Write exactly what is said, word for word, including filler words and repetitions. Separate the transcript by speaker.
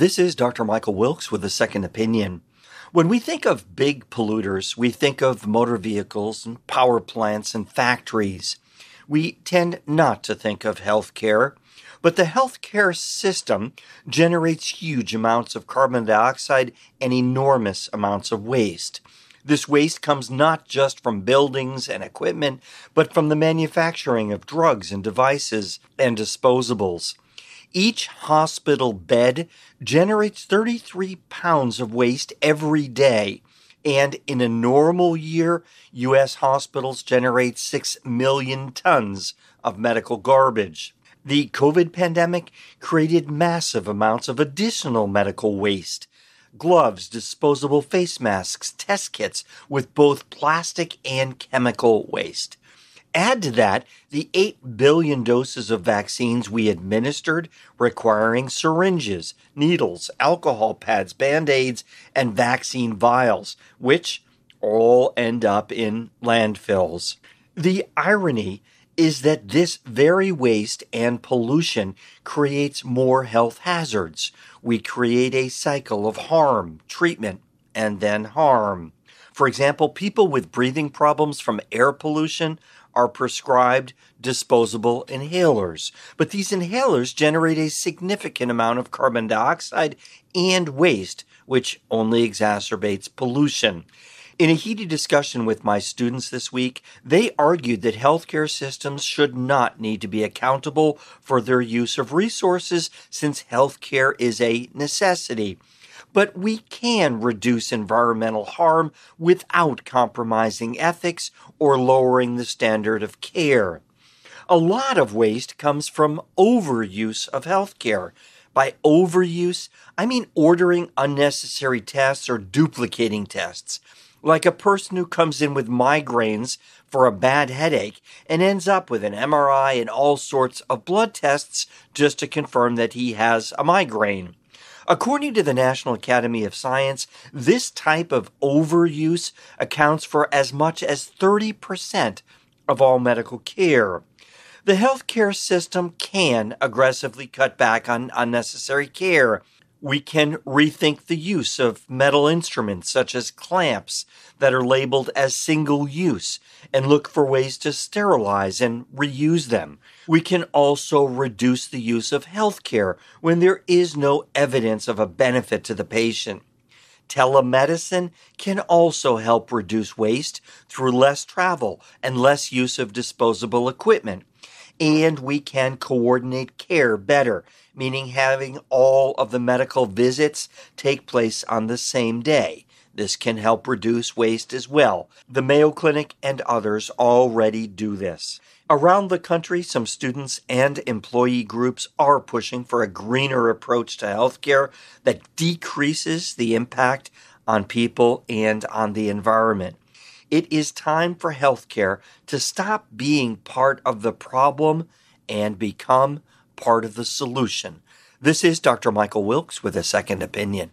Speaker 1: This is Doctor Michael Wilkes with a second opinion. When we think of big polluters, we think of motor vehicles and power plants and factories. We tend not to think of healthcare, but the healthcare system generates huge amounts of carbon dioxide and enormous amounts of waste. This waste comes not just from buildings and equipment, but from the manufacturing of drugs and devices and disposables. Each hospital bed generates thirty-three pounds of waste every day, and in a normal year, U S hospitals generate six million tons of medical garbage. The COVID pandemic created massive amounts of additional medical waste. Gloves, disposable face masks, test kits with both plastic and chemical waste. Add to that the eight billion doses of vaccines we administered requiring syringes, needles, alcohol pads, Band-Aids, and vaccine vials, which all end up in landfills. The irony is that this very waste and pollution creates more health hazards. We create a cycle of harm, treatment, and then harm. For example, people with breathing problems from air pollution are prescribed disposable inhalers. But these inhalers generate a significant amount of carbon dioxide and waste, which only exacerbates pollution. In a heated discussion with my students this week, they argued that healthcare systems should not need to be accountable for their use of resources since healthcare is a necessity. But we can reduce environmental harm without compromising ethics or lowering the standard of care. A lot of waste comes from overuse of healthcare. By overuse, I mean ordering unnecessary tests or duplicating tests. Like a person who comes in with migraines for a bad headache and ends up with an M R I and all sorts of blood tests just to confirm that he has a migraine. According to the National Academy of Science, this type of overuse accounts for as much as thirty percent of all medical care. The healthcare system can aggressively cut back on unnecessary care. We can rethink the use of metal instruments such as clamps that are labeled as single-use and look for ways to sterilize and reuse them. We can also reduce the use of healthcare when there is no evidence of a benefit to the patient. Telemedicine can also help reduce waste through less travel and less use of disposable equipment. And we can coordinate care better, meaning having all of the medical visits take place on the same day. This can help reduce waste as well. The Mayo Clinic and others already do this. Around the country, some students and employee groups are pushing for a greener approach to healthcare that decreases the impact on people and on the environment. It is time for healthcare to stop being part of the problem and become part of the solution. This is Doctor Michael Wilkes with a second opinion.